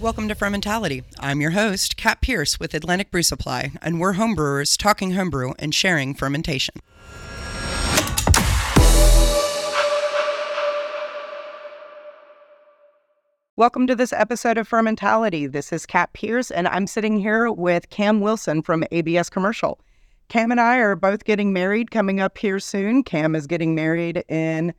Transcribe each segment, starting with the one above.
Welcome to Fermentality. I'm your host, Kat Pierce with Atlantic Brew Supply, and we're homebrewers talking homebrew and sharing fermentation. Welcome to this episode of Fermentality. This is Kat Pierce, and I'm sitting here with Cam Wilson from ABS Commercial. Cam and I are both getting married coming up here soon. Cam is getting married in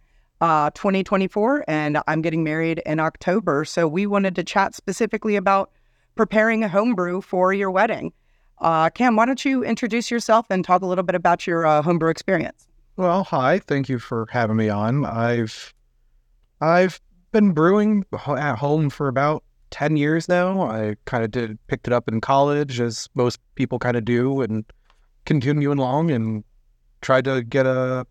2024, and I'm getting married in October. So we wanted to chat specifically about preparing a homebrew for your wedding. Cam, why don't you introduce yourself and talk a little bit about your homebrew experience? Well, hi. Thank you for having me on. I've been brewing at home for about 10 years now. I kind of picked it up in college, as most people kind of do, and continuing along and tried to get a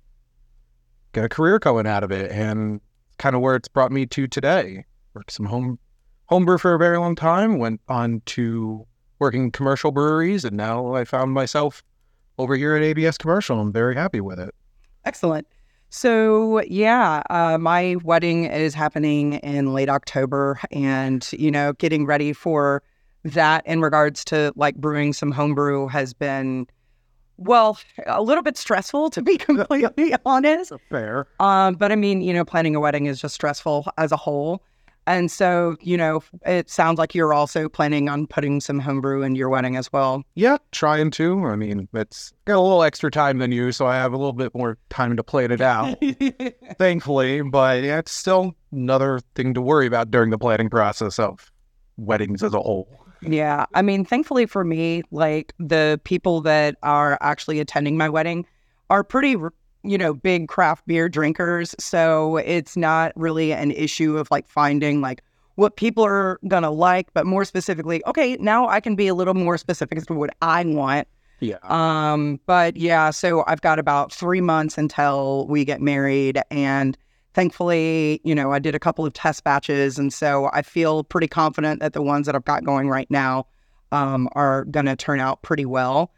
career going out of it, and kind of where it's brought me to today. Worked some homebrew for a very long time, went on to working commercial breweries, and now I found myself over here at ABS Commercial. I'm very happy with it. Excellent. So my wedding is happening in late October, and getting ready for that in regards to like brewing some homebrew has been, well, a little bit stressful, to be completely honest. Fair. But I mean, planning a wedding is just stressful as a whole. And so, it sounds like you're also planning on putting some homebrew in your wedding as well. Yeah, trying to. I mean, it's got a little extra time than you, so I have a little bit more time to plan it out, thankfully. But yeah, it's still another thing to worry about during the planning process of weddings as a whole. Yeah. I mean, thankfully for me, like the people that are actually attending my wedding are pretty, big craft beer drinkers. So it's not really an issue of like finding like what people are going to like, but more specifically, okay, now I can be a little more specific as to what I want. Yeah. But yeah, so I've got about 3 months until we get married, and thankfully, I did a couple of test batches, and so I feel pretty confident that the ones that I've got going right now are going to turn out pretty well.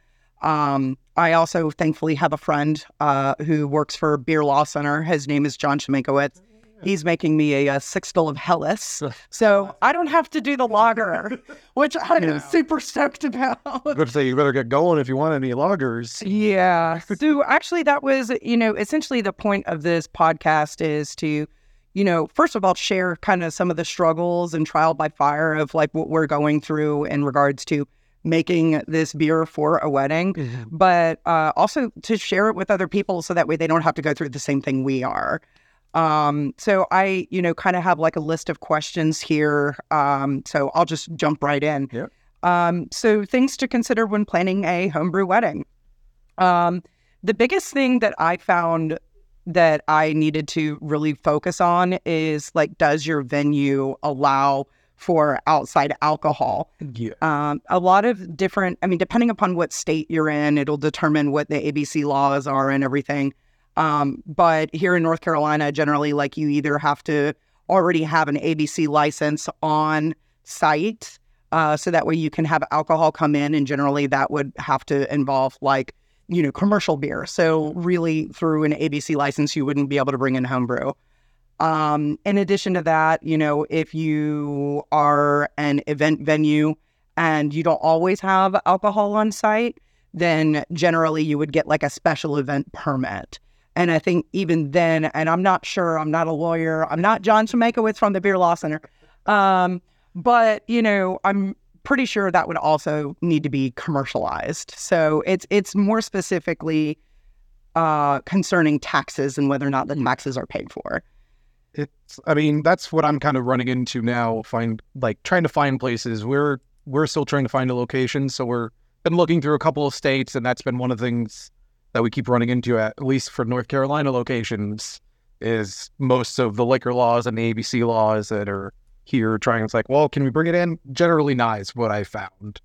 I also thankfully have a friend who works for Beer Law Center. His name is John Shemenkowitz. He's making me a sixtel of Helles, so I don't have to do the lager, which I'm super stoked about. I was going to say, you better get going if you want any lagers. Yeah. So actually that was, essentially the point of this podcast is to, first of all, share kind of some of the struggles and trial by fire of like what we're going through in regards to making this beer for a wedding, but also to share it with other people so that way they don't have to go through the same thing we are. So I, kind of have like a list of questions here. So I'll just jump right in. Yeah. So things to consider when planning a homebrew wedding. The biggest thing that I found that I needed to really focus on is like, does your venue allow for outside alcohol? Yeah. A lot of different, depending upon what state you're in, it'll determine what the ABC laws are and everything. But here in North Carolina, generally, like you either have to already have an ABC license on site, so that way you can have alcohol come in, and generally that would have to involve like, commercial beer. So really through an ABC license, you wouldn't be able to bring in homebrew. In addition to that, if you are an event venue and you don't always have alcohol on site, then generally you would get like a special event permit. And I think even then, and I'm not sure, I'm not a lawyer, I'm not John Shemenkowitz from the Beer Law Center, but, I'm pretty sure that would also need to be commercialized. So it's more specifically concerning taxes and whether or not the taxes are paid for. That's what I'm kind of running into now, trying to find places. We're still trying to find a location, so we're been looking through a couple of states, and that's been one of the things that we keep running into, at least for North Carolina locations, is most of the liquor laws and the ABC laws that are here trying. It's like, well, can we bring it in? Generally not, is what I found.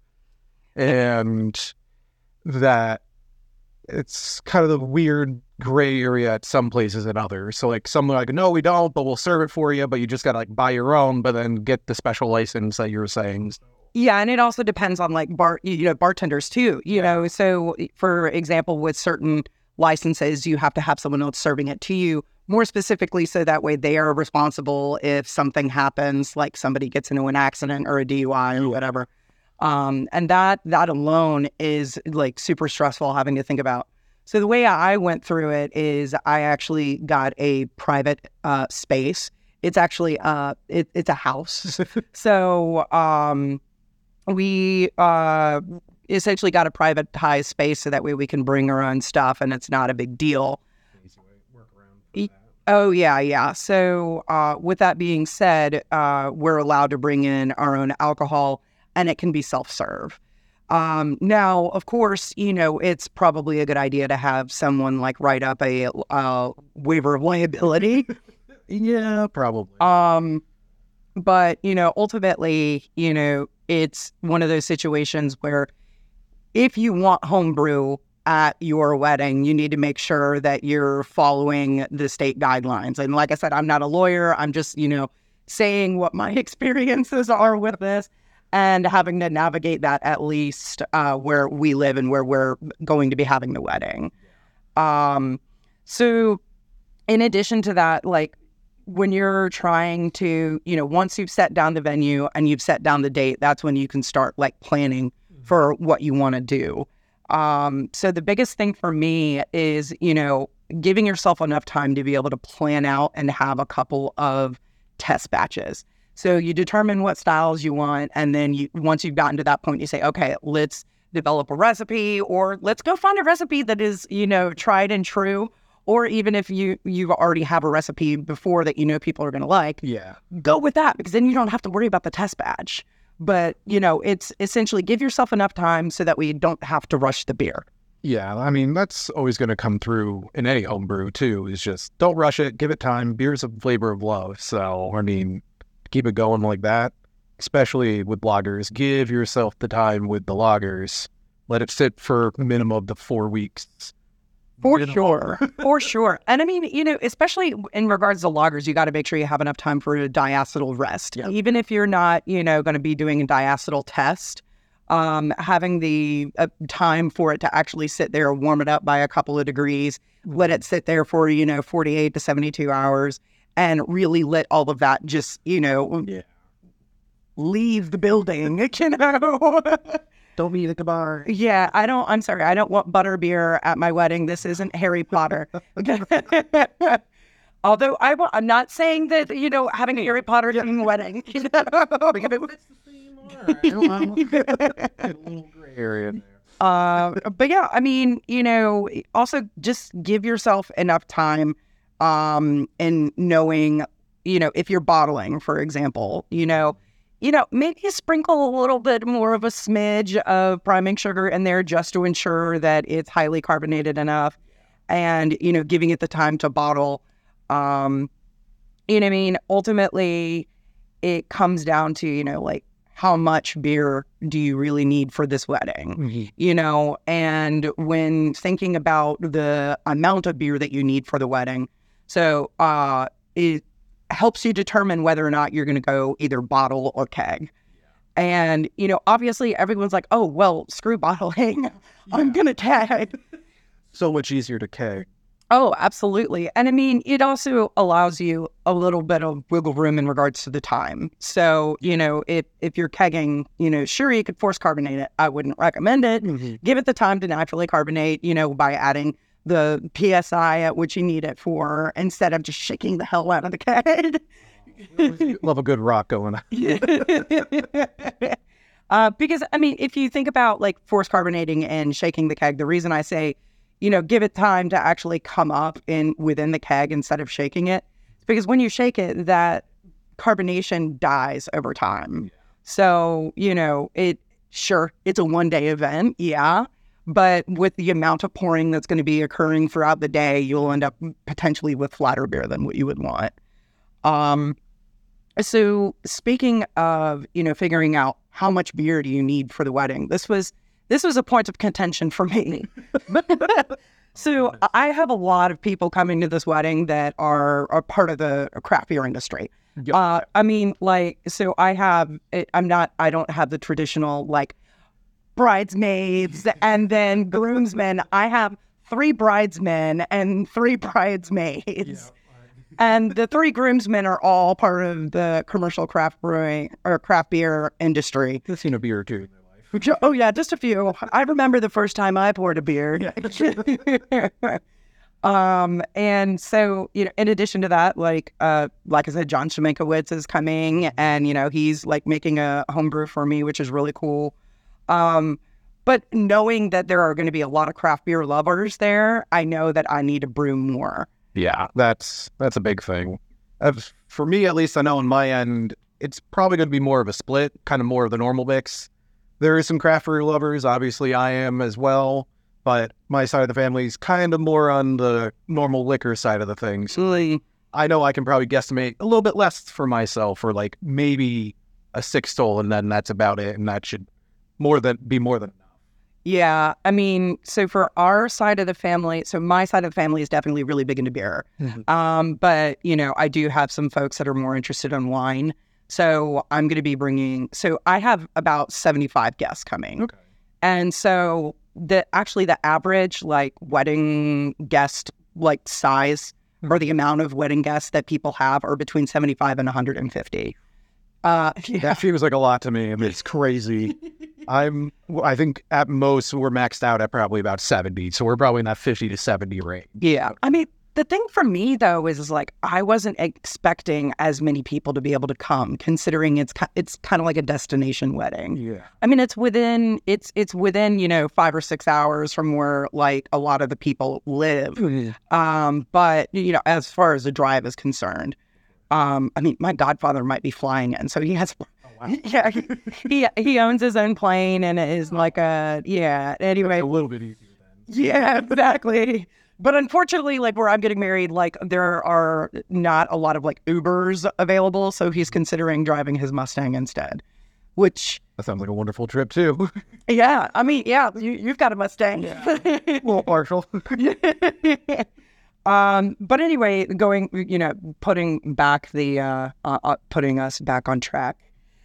And that it's kind of the weird gray area at some places and others. So like some are like, no, we don't, but we'll serve it for you, but you just got to like buy your own, but then get the special license that you were saying. Yeah, and it also depends on like bartenders too, So for example, with certain licenses, you have to have someone else serving it to you, more specifically so that way they are responsible if something happens, like somebody gets into an accident or a DUI or whatever. And that alone is like super stressful having to think about. So the way I went through it is I actually got a private space. It's actually it's a house. So we essentially got a privatized space so that way we can bring our own stuff and it's not a big deal. Easy way to work around for that. Oh, yeah. So with that being said, we're allowed to bring in our own alcohol and it can be self-serve. Now, of course, it's probably a good idea to have someone like write up a waiver of liability. Yeah, probably. But, ultimately, it's one of those situations where if you want homebrew at your wedding, you need to make sure that you're following the state guidelines. And like I said, I'm not a lawyer. I'm just, saying what my experiences are with this and having to navigate that at least where we live and where we're going to be having the wedding. So in addition to that, like when you're trying to, once you've set down the venue and you've set down the date, that's when you can start like planning for what you want to do. So the biggest thing for me is, giving yourself enough time to be able to plan out and have a couple of test batches. So you determine what styles you want, and then once you've gotten to that point, you say, okay, let's develop a recipe, or let's go find a recipe that is, tried and true. Or even if you already have a recipe before that people are going to like, go with that, because then you don't have to worry about the test batch. But, it's essentially give yourself enough time so that we don't have to rush the beer. Yeah, I mean, that's always going to come through in any homebrew, too, is just don't rush it, give it time. Beer's a flavor of love. So, I mean, keep it going like that, especially with lagers. Give yourself the time with the lagers. Let it sit for a minimum of the 4 weeks. For sure. And I mean, especially in regards to lagers, you got to make sure you have enough time for a diacetyl rest. Yeah. Even if you're not, going to be doing a diacetyl test, having the time for it to actually sit there, warm it up by a couple of degrees, let it sit there for, 48 to 72 hours and really let all of that just, leave the building, Don't be at the bar. Yeah, I'm sorry. I don't want butter beer at my wedding. This isn't Harry Potter. Although I'm not saying that, having a Harry Potter themed wedding. It's the same. All right. A little gray area there. But yeah, I mean, also just give yourself enough time in knowing, if you're bottling, for example, maybe sprinkle a little bit more of a smidge of priming sugar in there just to ensure that it's highly carbonated enough and, giving it the time to bottle. Ultimately, it comes down to, like, how much beer do you really need for this wedding? Mm-hmm. And when thinking about the amount of beer that you need for the wedding, so it helps you determine whether or not you're going to go either bottle or keg. Yeah. And, obviously everyone's like, oh, well, screw bottling. Yeah. I'm going to keg. So much easier to keg. Oh, absolutely. And I mean, it also allows you a little bit of wiggle room in regards to the time. So, if you're kegging, sure, you could force carbonate it. I wouldn't recommend it. Mm-hmm. Give it the time to naturally carbonate, by adding the PSI at which you need it for, instead of just shaking the hell out of the keg. Love a good rock going on. Because, I mean, if you think about like force carbonating and shaking the keg, the reason I say, give it time to actually come up within the keg instead of shaking it, it's because when you shake it, that carbonation dies over time. Yeah. So, it's a one-day event, yeah. But with the amount of pouring that's going to be occurring throughout the day, you'll end up potentially with flatter beer than what you would want. So speaking of, figuring out how much beer do you need for the wedding, this was a point of contention for me. So I have a lot of people coming to this wedding that are part of the craft beer industry. Yep. I don't have the traditional, like, bridesmaids and then groomsmen. I have 3 bridesmen and 3 bridesmaids. And the 3 groomsmen are all part of the commercial craft brewing or craft beer industry. I've seen a beer or two in their life. Oh, yeah, just a few. I remember the first time I poured a beer. And so, in addition to that, like I said, John Shemenkowitz is coming and, he's like making a homebrew for me, which is really cool. But knowing that there are going to be a lot of craft beer lovers there, I know that I need to brew more. Yeah, that's a big thing. For me, at least, I know on my end, it's probably going to be more of a split, kind of more of the normal mix. There is some craft beer lovers. Obviously, I am as well. But my side of the family is kind of more on the normal liquor side of the things. I know I can probably guesstimate a little bit less for myself, or like maybe a 6 stole, and then that's about it. And that should be more than enough. Yeah, I mean, so for our side of the family, so my side of the family is definitely really big into beer. But, I do have some folks that are more interested in wine. So I'm going to be so I have about 75 guests coming. Okay. And so the average like wedding guest like size or the amount of wedding guests that people have are between 75 and 150. That feels like a lot to me. I mean, it's crazy. I think at most we're maxed out at probably about 70. So we're probably in that 50 to 70 range. Yeah. I mean, the thing for me though is like I wasn't expecting as many people to be able to come, considering it's kind of like a destination wedding. Yeah. I mean, it's within 5 or 6 hours from where like a lot of the people live. But as far as the drive is concerned, I mean, my godfather might be flying in, so he has. Oh, wow. Yeah, he owns his own plane and is like anyway, a little bit easier then. Yeah, exactly. But unfortunately, like where I'm getting married, like there are not a lot of like Ubers available, so he's considering driving his Mustang instead. Which that sounds like a wonderful trip too. Yeah, I mean, yeah, you've got a Mustang. Yeah. A little partial. But anyway, putting us back on track.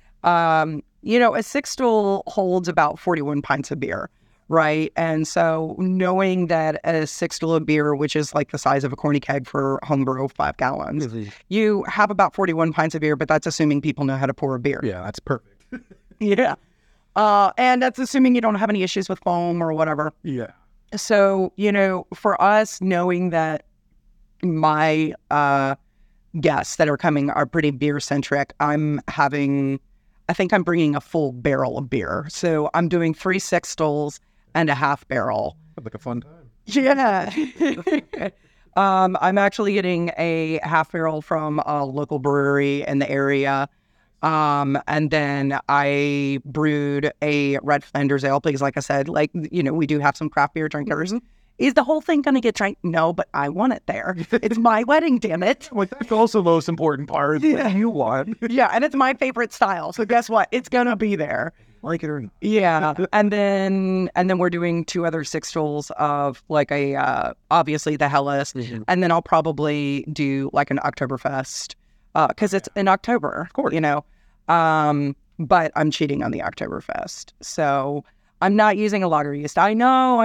A 6 stool holds about 41 pints of beer. Right. And so knowing that a 6 stool of beer, which is like the size of a corny keg for homebrew, 5 gallons, you have about 41 pints of beer, but that's assuming people know how to pour a beer. Yeah, that's perfect. Yeah. And that's assuming you don't have any issues with foam or whatever. Yeah. So, for us, knowing that my guests that are coming are pretty beer centric, I think I'm bringing a full barrel of beer. So I'm doing 3 6 stoles and a half barrel. Sounds like a fun time. Yeah. I'm actually getting a half barrel from a local brewery in the area. And then I brewed a red Flanders ale because, like I said, we do have some craft beer drinkers. Is the whole thing going to get drank? No, but I want it there. It's my wedding, damn it. Well, that's also the most important part. Yeah. You want. Yeah, and it's my favorite style. So guess what? It's going to be there. Like it or not. Yeah. And then we're doing 2 other 6 stools of like obviously the Helles. Mm-hmm. And then I'll probably do like an Oktoberfest because it's in October, of course, but I'm cheating on the Oktoberfest. So I'm not using a lager yeast. I know.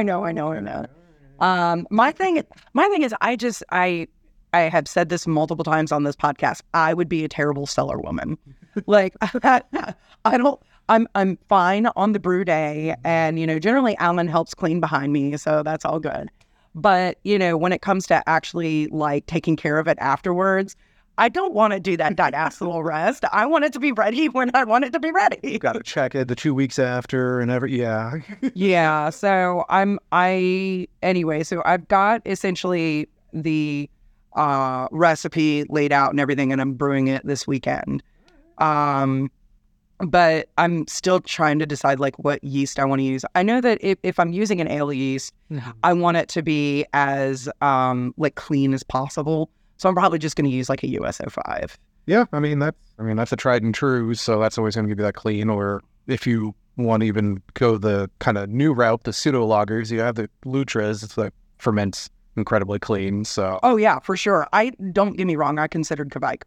My thing is I have said this multiple times on this podcast. I would be a terrible cellar woman. Like I'm fine on the brew day, and generally Alan helps clean behind me, so that's all good. But when it comes to actually like taking care of it afterwards, I don't want to do that diastole rest. I want it to be ready when I want it to be ready. You got to check it the 2 weeks after and yeah. Yeah. So so I've got essentially the recipe laid out and everything, and I'm brewing it this weekend. But I'm still trying to decide like what yeast I want to use. I know that if I'm using an ale yeast, mm-hmm. I want it to be as like clean as possible. So I'm probably just going to use like a USO5. Yeah, I mean that's a tried and true. So that's always going to give you that clean. Or if you want to even go the kind of new route, the pseudo lagers, you have the Lutras that ferments incredibly clean. So yeah, for sure. Don't get me wrong. I considered Kvike.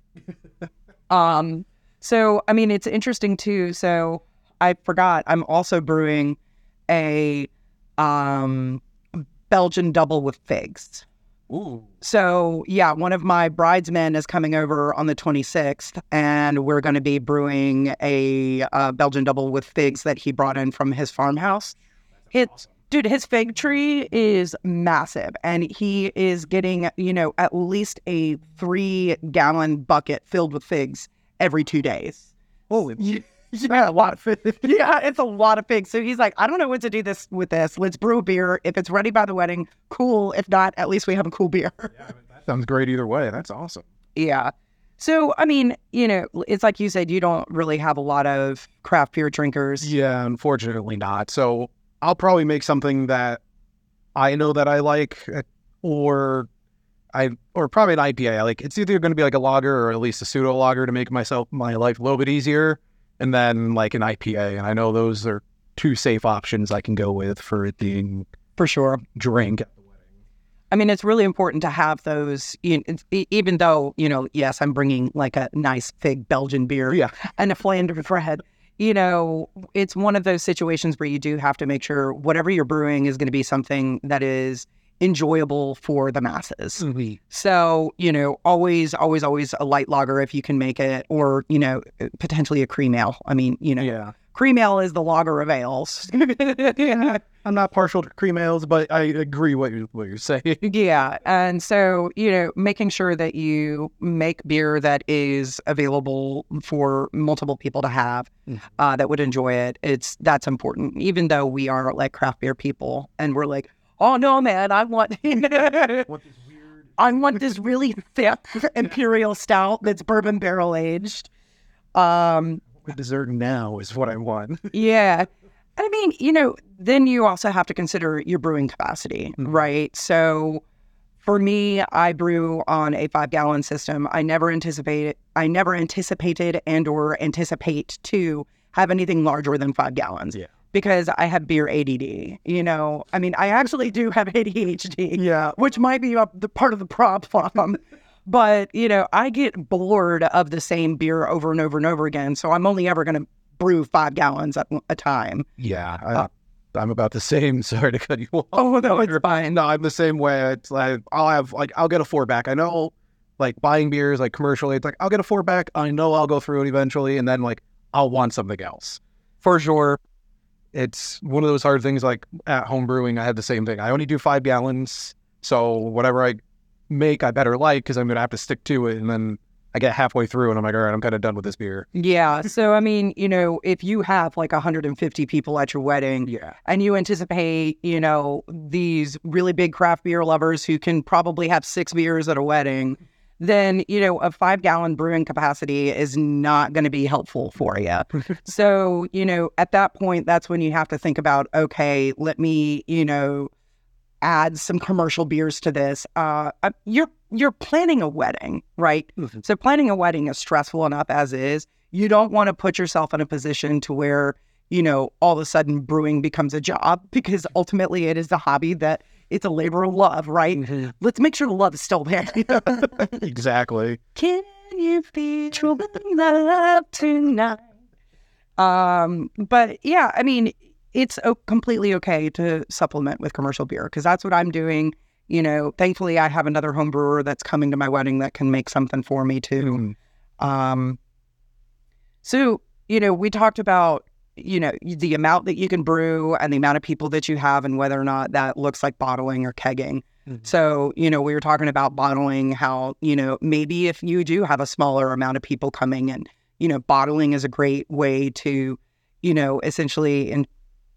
So I mean it's interesting too. So I forgot. I'm also brewing a Belgian double with figs. Ooh. So, yeah, one of my bridesmen is coming over on the 26th, and we're going to be brewing a Belgian double with figs that he brought in from his farmhouse. Awesome. Dude, his fig tree is massive, and he is getting, at least a 3-gallon bucket filled with figs every 2 days. Holy Yeah, a lot of figs. Yeah, it's a lot of figs. So he's like, I don't know what to do with this. Let's brew a beer. If it's ready by the wedding, cool. If not, at least we have a cool beer. Yeah, that sounds great either way. That's awesome. Yeah. So, I mean, it's like you said, you don't really have a lot of craft beer drinkers. Yeah, unfortunately not. So I'll probably make something that I know that I like, or probably an IPA. Like, it's either going to be like a lager or at least a pseudo lager to make my life a little bit easier, and then like an IPA. And I know those are 2 safe options I can go with for it being For sure. drink at the wedding. I mean, it's really important to have those, even though, yes, I'm bringing like a nice fig Belgian beer Yeah. and a Flanders bread. It's one of those situations where you do have to make sure whatever you're brewing is going to be something that is enjoyable for the masses. Mm-hmm. So, always a light lager if you can make it, or, potentially a cream ale. I mean, Yeah. cream ale is the lager of ales. Yeah. I'm not partial to cream ales, but I agree what you're saying. Yeah. And so, making sure that you make beer that is available for multiple people to have, that would enjoy it. That's important, even though we are like craft beer people and we're like, oh no, man, I want this really thick imperial stout that's bourbon barrel aged. The dessert now is what I want. Yeah. I mean, then you also have to consider your brewing capacity, right? So for me, I brew on a 5-gallon system. I never anticipated and or anticipate to have anything larger than 5 gallons. Yeah. Because I have beer ADD, I mean, I actually do have ADHD, Yeah. which might be the part of the problem. But, I get bored of the same beer over and over and over again. So I'm only ever going to brew 5 gallons at a time. Yeah. I'm about the same. Sorry to cut you off. Oh, no, it's fine. No, I'm the same way. It's like, I'll get a 4-pack. I know, like, buying beers, like, commercially, it's like, I'll get a 4-pack. I know I'll go through it eventually. And then, like, I'll want something else. For sure. It's one of those hard things, like, at home brewing, I had the same thing. I only do 5 gallons. So whatever I make, I better like, because I'm going to have to stick to it. And then I get halfway through and I'm like, all right, I'm kind of done with this beer. Yeah. So, I mean, if you have like 150 people at your wedding, Yeah. and you anticipate, these really big craft beer lovers who can probably have 6 beers at a wedding, then, a 5-gallon brewing capacity is not going to be helpful for you. So, at that point, that's when you have to think about, okay, let me, add some commercial beers to this. You're planning a wedding, right? Mm-hmm. So planning a wedding is stressful enough as is. You don't want to put yourself in a position to where, all of a sudden brewing becomes a job, because ultimately it is a hobby that it's a labor of love, right? Mm-hmm. Let's make sure the love is still there. Exactly. Can you feel the love tonight? But yeah, I mean, it's completely okay to supplement with commercial beer, because that's what I'm doing. Thankfully, I have another home brewer that's coming to my wedding that can make something for me too. So, we talked about, the amount that you can brew and the amount of people that you have and whether or not that looks like bottling or kegging. Mm-hmm. So, we were talking about bottling, how, maybe if you do have a smaller amount of people coming, and, bottling is a great way to, essentially, and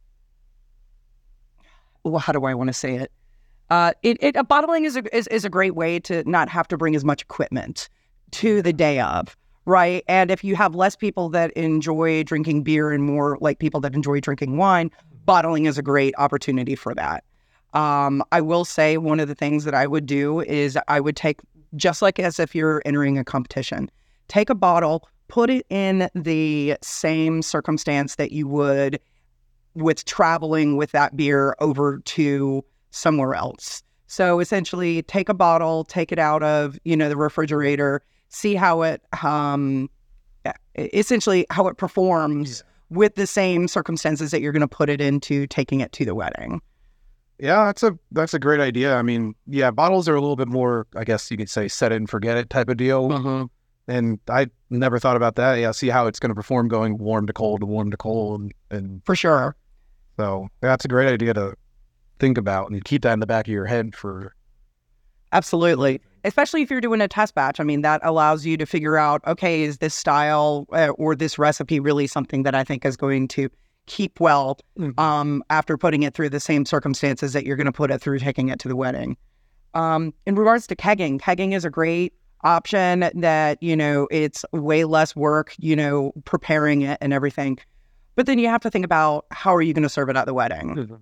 well, how do I want to say it? Bottling is a great way to not have to bring as much equipment to the day of, right? And if you have less people that enjoy drinking beer and more like people that enjoy drinking wine, bottling is a great opportunity for that. I will say one of the things that I would do is I would take, just like as if you're entering a competition, take a bottle, put it in the same circumstance that you would with traveling with that beer over to somewhere else. So essentially take a bottle, take it out of, the refrigerator, see how it, essentially how it performs with the same circumstances that you're going to put it into taking it to the wedding. Yeah, that's a great idea. I mean, yeah, bottles are a little bit more, I guess you could say, set it and forget it type of deal. And I never thought about that. Yeah, see how it's going to perform going warm to cold, and For sure. so that's a great idea to think about and keep that in the back of your head for. Absolutely. Especially if you're doing a test batch. I mean, that allows you to figure out, okay, is this style or this recipe really something that I think is going to keep well after putting it through the same circumstances that you're going to put it through taking it to the wedding. In regards to kegging is a great option that, it's way less work, preparing it and everything. But then you have to think about how are you going to serve it at the wedding?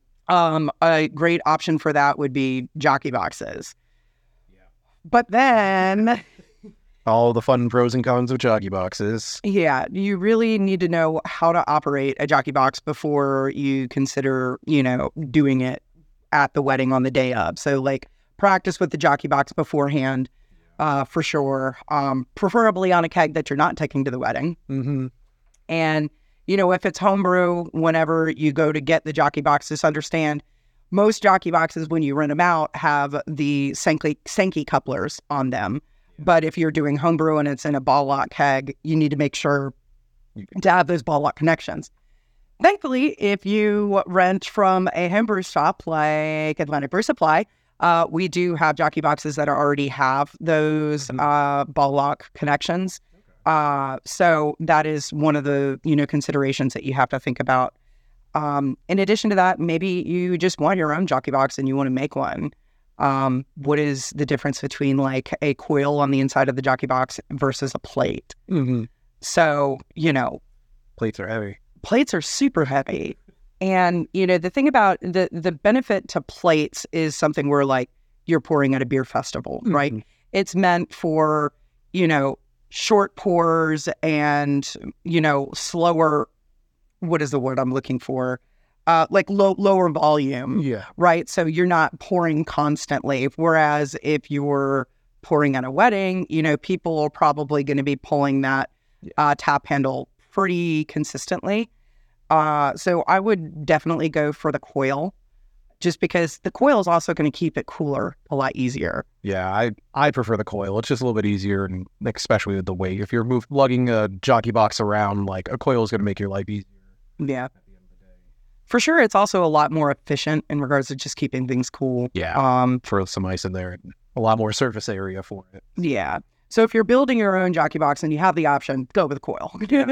A great option for that would be jockey boxes. But then, All the fun pros and cons of jockey boxes. yeah, you really need to know how to operate a jockey box before you consider, doing it at the wedding on the day of. So, like, practice with the jockey box beforehand, for sure. Preferably on a keg that you're not taking to the wedding. And, if it's homebrew, whenever you go to get the jockey box, just understand most jockey boxes, when you rent them out, have the Sankey couplers on them. But if you're doing homebrew and it's in a ball lock keg, you need to make sure to have those ball lock connections. Thankfully, if you rent from a homebrew shop like Atlantic Brew Supply, we do have jockey boxes that already have those ball lock connections. So that is one of the, considerations that you have to think about. In addition to that, maybe you just want your own jockey box and you want to make one. What is the difference between like a coil on the inside of the jockey box versus a plate? So, Plates are heavy. plates are super heavy. And, the thing about the benefit to plates is something where like you're pouring at a beer festival, right? It's meant for, short pours and, slower, what is the word I'm looking for? Like lower volume. Yeah. Right. So you're not pouring constantly. Whereas if you're pouring at a wedding, people are probably going to be pulling that tap handle pretty consistently. So I would definitely go for the coil, just because the coil is also going to keep it cooler a lot easier. Yeah, I prefer the coil. It's just a little bit easier, and especially with the weight. If you're lugging a jockey box around, like a coil is going to make your life easier. Yeah. For sure, it's also a lot more efficient in regards to just keeping things cool. Yeah. Throw some ice in there, and a lot more surface area for it. Yeah. So if you're building your own jockey box and you have the option, go with coil.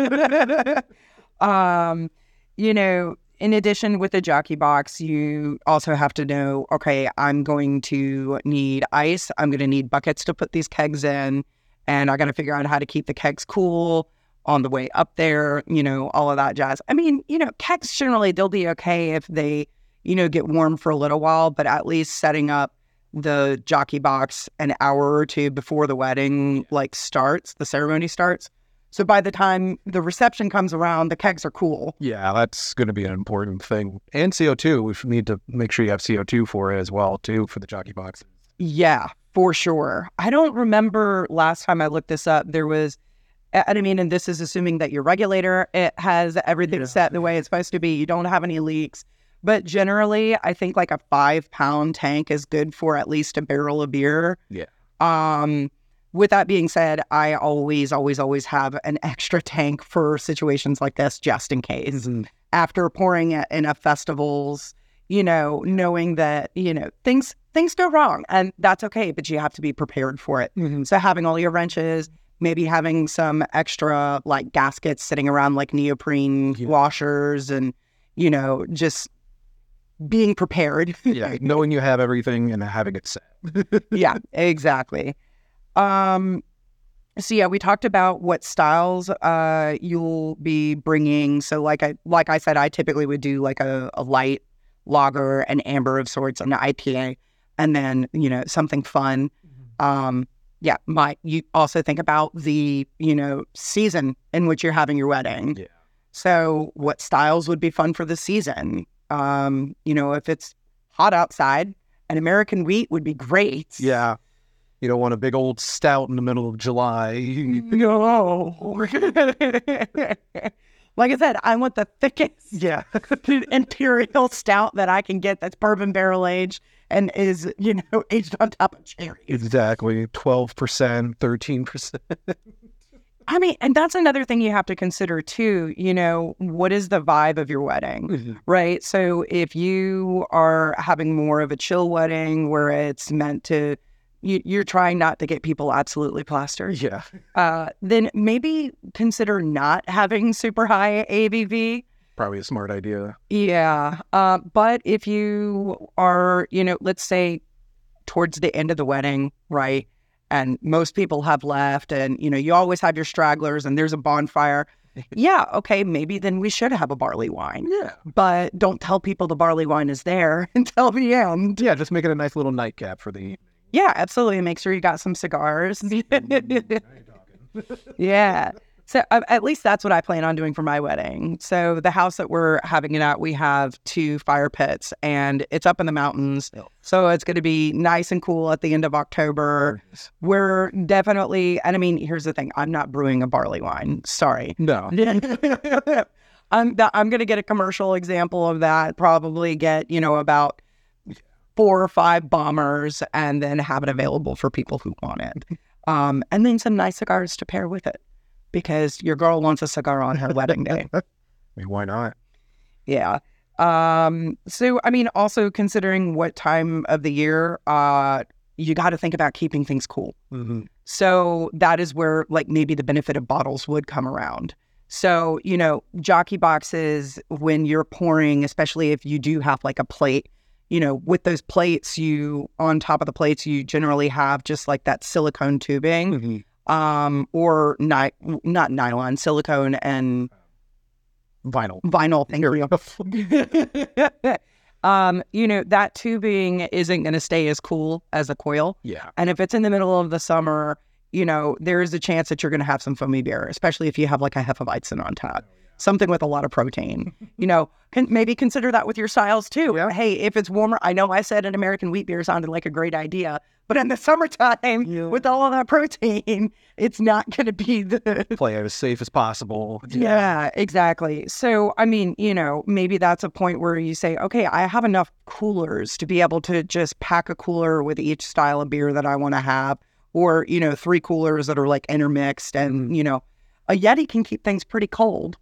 In addition, with the jockey box, you also have to know, okay, I'm going to need ice. I'm going to need buckets to put these kegs in, and I got to figure out how to keep the kegs cool on the way up there, all of that jazz. I mean, kegs generally, they'll be okay if they, get warm for a little while, but at least setting up the jockey box an hour or two before the wedding, the ceremony starts. So by the time the reception comes around, the kegs are cool. Yeah, that's going to be an important thing. And CO2, we need to make sure you have CO2 for it as well, too, for the jockey boxes. Yeah, for sure. I don't remember last time I looked this up, there was, and this is assuming that your regulator, it has everything set the way it's supposed to be. You don't have any leaks. But generally, I think like a 5-pound tank is good for at least a barrel of beer. Yeah. With that being said, I always have an extra tank for situations like this, just in case. After pouring it in a festivals, knowing that, things go wrong, and that's okay, but you have to be prepared for it. So having all your wrenches, maybe having some extra like gaskets sitting around, like neoprene washers, and, just being prepared. Yeah, knowing you have everything and having it set. Yeah, exactly. So yeah, we talked about what styles you'll be bringing. So like I said, I typically would do like a light lager, an amber of sorts, an IPA, and then something fun. You also think about the season in which you're having your wedding. Yeah. So what styles would be fun for the season? If it's hot outside, an American wheat would be great. Yeah. You don't want a big old stout in the middle of July. No. Like I said, I want the thickest Yeah. imperial stout that I can get that's bourbon barrel aged and is, aged on top of cherries. Exactly. 12%, 13%. I mean, and that's another thing you have to consider too, what is the vibe of your wedding, right? So if you are having more of a chill wedding where it's meant to, you're trying not to get people absolutely plastered. Yeah. Then maybe consider not having super high ABV. Probably a smart idea. Yeah. But if you are, let's say towards the end of the wedding, right? And most people have left and, you always have your stragglers and there's a bonfire. Yeah. Okay. Maybe then we should have a barley wine. Yeah. But don't tell people the barley wine is there until the end. Yeah. Just make it a nice little nightcap for the evening. Yeah, absolutely. Make sure you got some cigars. Yeah. So at least that's what I plan on doing for my wedding. So the house that we're having it at, we have 2 fire pits and it's up in the mountains. So it's going to be nice and cool at the end of October. We're definitely, and I mean, here's the thing. I'm not brewing a barley wine. Sorry. No. I'm going to get a commercial example of that. Probably get, about 4 or 5 bombers and then have it available for people who want it. And then some nice cigars to pair with it because your girl wants a cigar on her wedding day. I mean, why not? Yeah. So, I mean, also considering what time of the year, you got to think about keeping things cool. Mm-hmm. So that is where like maybe the benefit of bottles would come around. So, jockey boxes, when you're pouring, especially if you do have like a plate, with those plates, on top of the plates, you generally have just like that silicone tubing, or not nylon, silicone and Vinyl. Thank you. That tubing isn't going to stay as cool as a coil. Yeah. And if it's in the middle of the summer, there is a chance that you're going to have some foamy beer, especially if you have like a Hefeweizen on top. Something with a lot of protein, maybe consider that with your styles too. Yeah. Hey, if it's warmer, I know I said an American wheat beer sounded like a great idea, but in the summertime with all of that protein, it's not going to be the Play it as safe as possible. Yeah, exactly. So, I mean, maybe that's a point where you say, okay, I have enough coolers to be able to just pack a cooler with each style of beer that I want to have, or, 3 coolers that are like intermixed and, a Yeti can keep things pretty cold.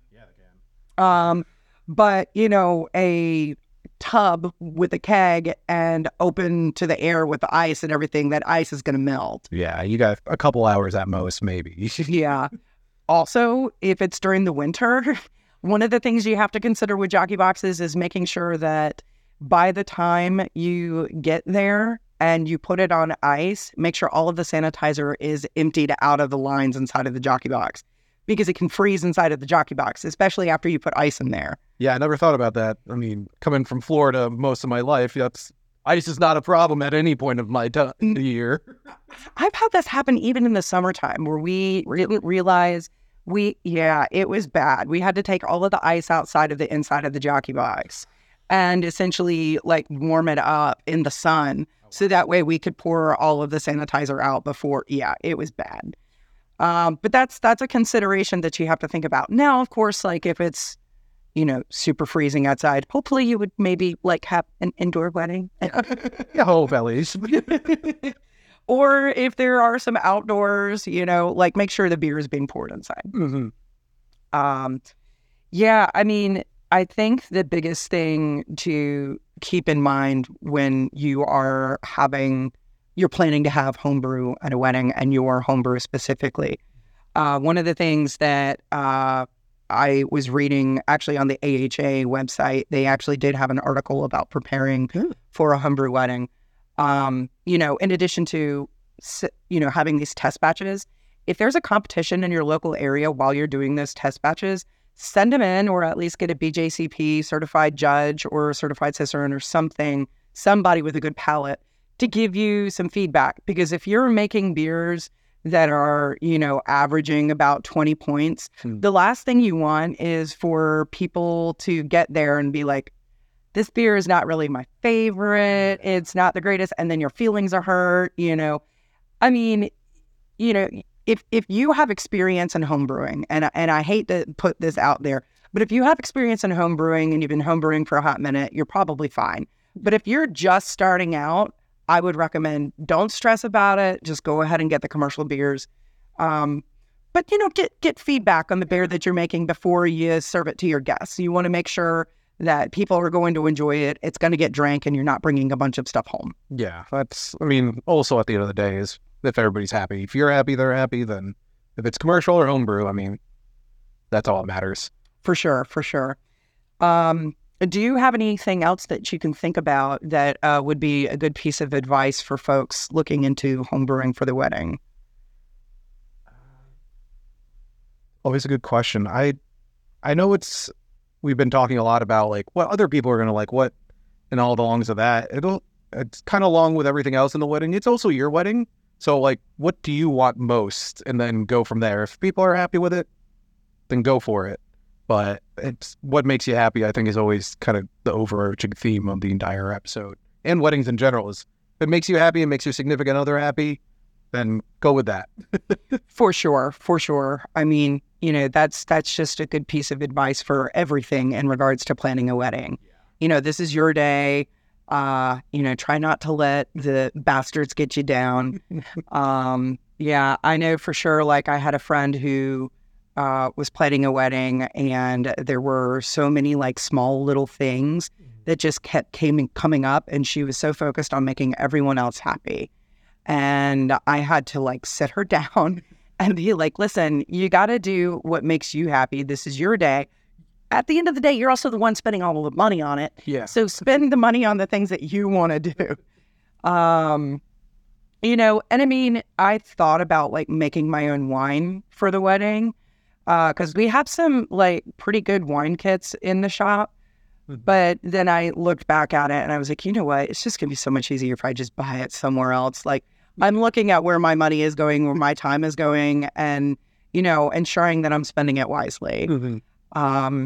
But, a tub with a keg and open to the air with the ice and everything, that ice is going to melt. Yeah, you got a couple hours at most, maybe. Yeah. Also, if it's during the winter, one of the things you have to consider with jockey boxes is making sure that by the time you get there and you put it on ice, make sure all of the sanitizer is emptied out of the lines inside of the jockey box. Because it can freeze inside of the jockey box, especially after you put ice in there. Yeah, I never thought about that. I mean, coming from Florida most of my life, ice is not a problem at any point of my year. I've had this happen even in the summertime where we didn't realize it was bad. We had to take all of the ice outside of the inside of the jockey box and essentially like warm it up in the sun. So that way we could pour all of the sanitizer out before. Yeah, it was bad. But that's a consideration that you have to think about. Now, of course, like if it's, super freezing outside, hopefully you would maybe like have an indoor wedding. Yeah, whole bellies. Or if there are some outdoors, like make sure the beer is being poured inside. Mm-hmm. Yeah, I mean, I think the biggest thing to keep in mind when you're planning to have homebrew at a wedding and your homebrew specifically. One of the things that I was reading actually on the AHA website, they actually did have an article about preparing for a homebrew wedding. In addition to, having these test batches, if there's a competition in your local area while you're doing those test batches, send them in or at least get a BJCP certified judge or certified cicerone or somebody with a good palate to give you some feedback. Because if you're making beers that are, averaging about 20 points, the last thing you want is for people to get there and be like, this beer is not really my favorite. It's not the greatest. And then your feelings are hurt, I mean, if you have experience in home brewing, and I hate to put this out there, But if you have experience in home brewing and you've been home brewing for a hot minute, you're probably fine. But if you're just starting out, I would recommend don't stress about it. Just go ahead and get the commercial beers. But, get feedback on the beer that you're making before you serve it to your guests. You want to make sure that people are going to enjoy it. It's going to get drank and you're not bringing a bunch of stuff home. Yeah, also at the end of the day is if everybody's happy. If you're happy, they're happy. Then if it's commercial or homebrew, that's all that matters. For sure, for sure. Do you have anything else that you can think about that would be a good piece of advice for folks looking into homebrewing for the wedding? Always a good question. I know we've been talking a lot about like what other people are going to like, what and all the longs of that. It's kind of along with everything else in the wedding. It's also your wedding. So like, what do you want most? And then go from there. If people are happy with it, then go for it. But it's what makes you happy, I think, is always kind of the overarching theme of the entire episode. And weddings in general is if it makes you happy and makes your significant other happy, then go with that. For sure. For sure. That's just a good piece of advice for everything in regards to planning a wedding. Yeah. This is your day. Try not to let the bastards get you down. Yeah, I know for sure. Like I had a friend who was planning a wedding and there were so many like small little things that just kept coming up. And she was so focused on making everyone else happy. And I had to like sit her down and be like, listen, you got to do what makes you happy. This is your day. At the end of the day, you're also the one spending all the money on it. Yeah. So spend the money on the things that you want to do. I thought about like making my own wine for the wedding because we have some like pretty good wine kits in the shop. But then I looked back at it and I was like, you know what? It's just going to be so much easier if I just buy it somewhere else. Like I'm looking at where my money is going, where my time is going, and, ensuring that I'm spending it wisely. Mm-hmm.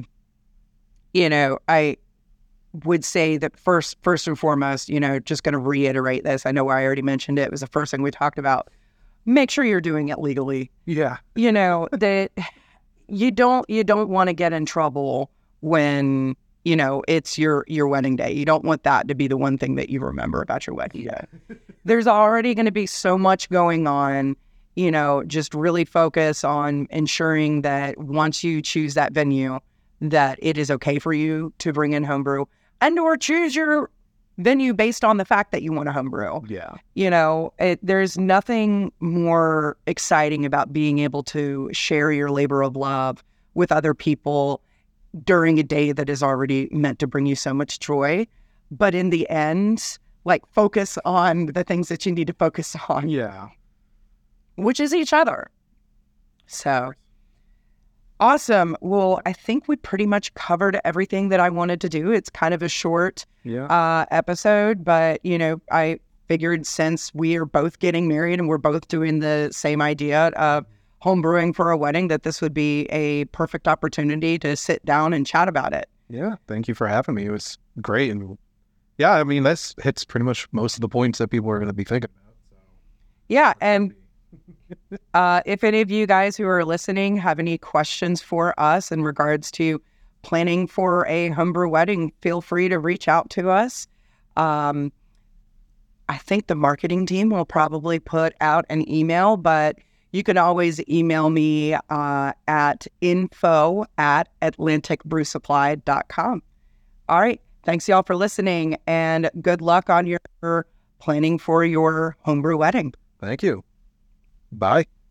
I would say that first and foremost, just going to reiterate this. I know I already mentioned it. It was the first thing we talked about. Make sure you're doing it legally. Yeah. That you don't want to get in trouble when it's your wedding day. You don't want that to be the one thing that you remember about your wedding day. There's already going to be so much going on, just really focus on ensuring that once you choose that venue, that it is okay for you to bring in homebrew and or choose your venue based on the fact that you want a homebrew. Yeah. There's nothing more exciting about being able to share your labor of love with other people during a day that is already meant to bring you so much joy. But in the end, like focus on the things that you need to focus on. Yeah. Which is each other. So awesome. Well, I think we pretty much covered everything that I wanted to do. It's kind of a short episode, but I figured since we are both getting married and we're both doing the same idea of home brewing for a wedding, that this would be a perfect opportunity to sit down and chat about it. Yeah. Thank you for having me. It was great. And yeah, this hits pretty much most of the points that people are going to be thinking about. So. Yeah. And if any of you guys who are listening have any questions for us in regards to planning for a homebrew wedding, feel free to reach out to us. I think the marketing team will probably put out an email, but you can always email me at info@atlanticbrewsupply.com. All right. Thanks, y'all, for listening, and good luck on your planning for your homebrew wedding. Thank you. Bye.